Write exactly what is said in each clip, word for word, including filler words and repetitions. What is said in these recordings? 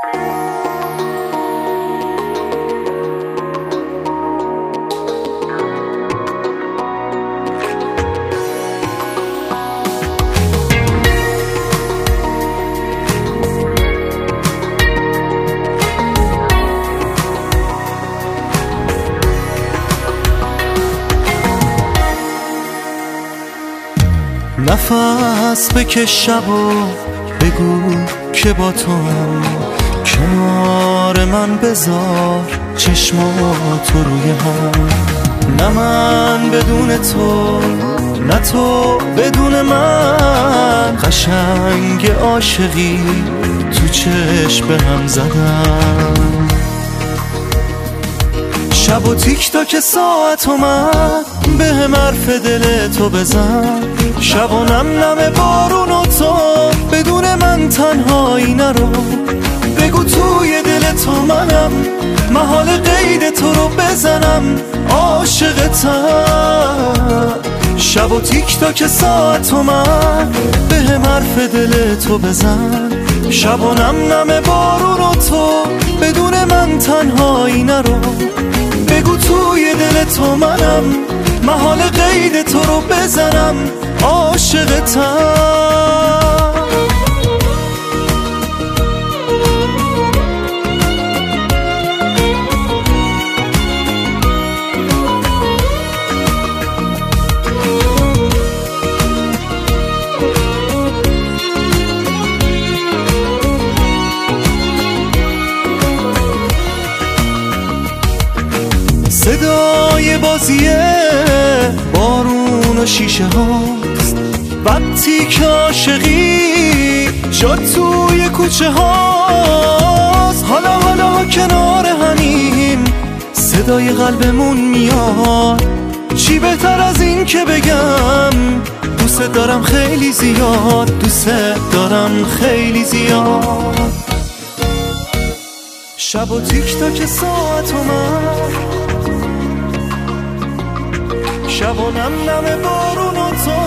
نفس بکش شب و بگو که با تو هم، کنار من بذار چشماتو روی هم. نه من بدون تو، نه تو بدون من، قشنگ عاشقی تو چشم به هم زدم. شب و تیک تاک ساعت اومد به هم حرف دل تو بزن. شب و نم نم بارون و تو بدون من تنهایی نرو. بگو توی دل تو منم، محال قید تو رو بزنم، عاشقتم. شب و تیک تاک ساعت اومد به هم حرف دل تو بزن. شب و نم نم بارون و تو بدون من تنهایی نرو. بگو توی دل تو منم، محال قید تو رو بزنم، عاشقتم. صدای بازیه بارون و شیشه هاست، وقتی که عاشقی جا توی کوچه هاست. حالا حالا کنار همیم صدای قلبمون میاد. چی بهتر از این که بگم دوست دارم خیلی زیاد، دوست دارم خیلی زیاد. شب و تیک تاک ساعت اومد، شب و نم نم بارون و تو.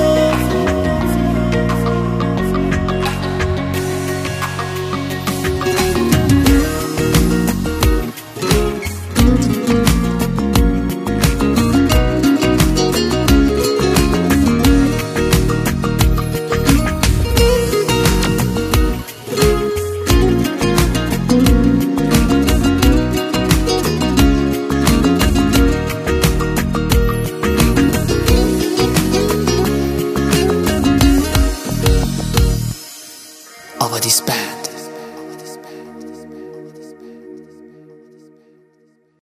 Avadis Band.